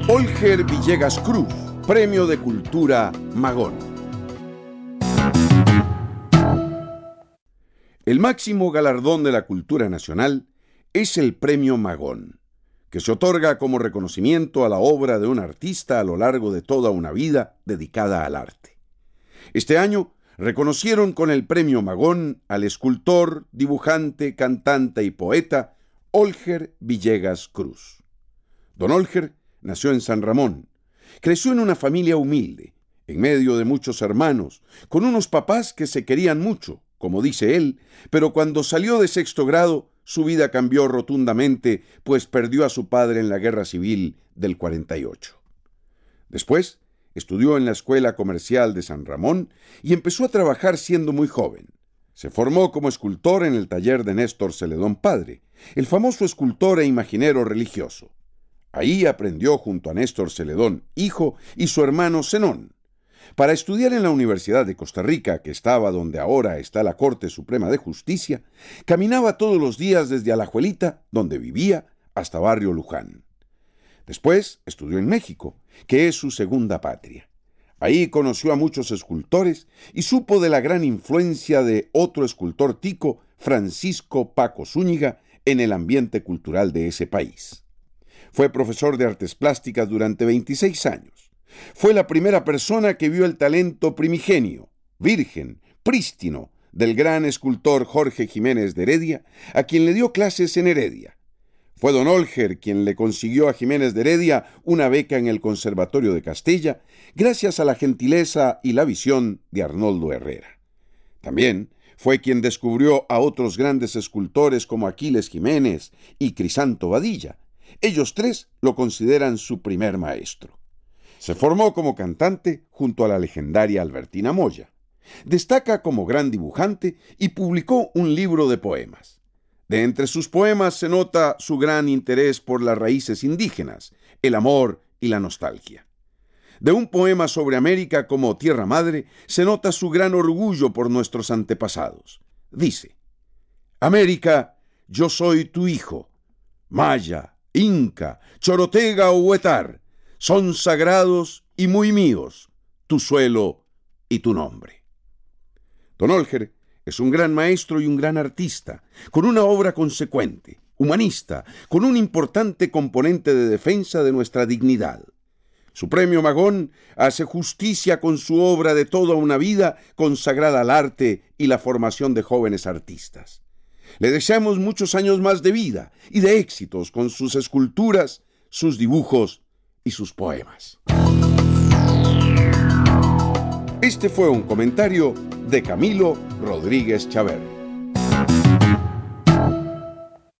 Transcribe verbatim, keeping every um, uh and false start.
Olger Villegas Cruz, Premio de Cultura Magón. El máximo galardón de la cultura nacional es el Premio Magón, que se otorga como reconocimiento a la obra de un artista a lo largo de toda una vida dedicada al arte. Este año reconocieron con el Premio Magón al escultor, dibujante, cantante y poeta Olger Villegas Cruz. Don Olger nació en San Ramón. Creció en una familia humilde, en medio de muchos hermanos, con unos papás que se querían mucho, como dice él, pero cuando salió de sexto grado, su vida cambió rotundamente, pues perdió a su padre en la Guerra Civil del cuarenta y ocho. Después, estudió en la Escuela Comercial de San Ramón y empezó a trabajar siendo muy joven. Se formó como escultor en el taller de Néstor Celedón padre, el famoso escultor e imaginero religioso. Ahí aprendió junto a Néstor Celedón, hijo, y su hermano Zenón. Para estudiar en la Universidad de Costa Rica, que estaba donde ahora está la Corte Suprema de Justicia, caminaba todos los días desde Alajuelita, donde vivía, hasta Barrio Luján. Después estudió en México, que es su segunda patria. Ahí conoció a muchos escultores y supo de la gran influencia de otro escultor tico, Francisco Paco Zúñiga, en el ambiente cultural de ese país. Fue profesor de artes plásticas durante veintiséis años. Fue la primera persona que vio el talento primigenio, virgen, prístino, del gran escultor Jorge Jiménez de Heredia, a quien le dio clases en Heredia. Fue don Olger quien le consiguió a Jiménez de Heredia una beca en el Conservatorio de Castella, gracias a la gentileza y la visión de Arnoldo Herrera. También fue quien descubrió a otros grandes escultores como Aquiles Jiménez y Crisanto Badilla. Ellos tres lo consideran su primer maestro. Se formó como cantante junto a la legendaria Albertina Moya. Destaca como gran dibujante y publicó un libro de poemas. De entre sus poemas se nota su gran interés por las raíces indígenas, el amor y la nostalgia. De un poema sobre América como Tierra Madre se nota su gran orgullo por nuestros antepasados. Dice: América, yo soy tu hijo. Maya, Inca, Chorotega o Huetar, son sagrados y muy míos, tu suelo y tu nombre. Don Olger es un gran maestro y un gran artista, con una obra consecuente, humanista, con un importante componente de defensa de nuestra dignidad. Su Premio Magón hace justicia con su obra de toda una vida consagrada al arte y la formación de jóvenes artistas. Le deseamos muchos años más de vida y de éxitos con sus esculturas, sus dibujos y sus poemas. Este fue un comentario de Camilo Rodríguez Chaverri.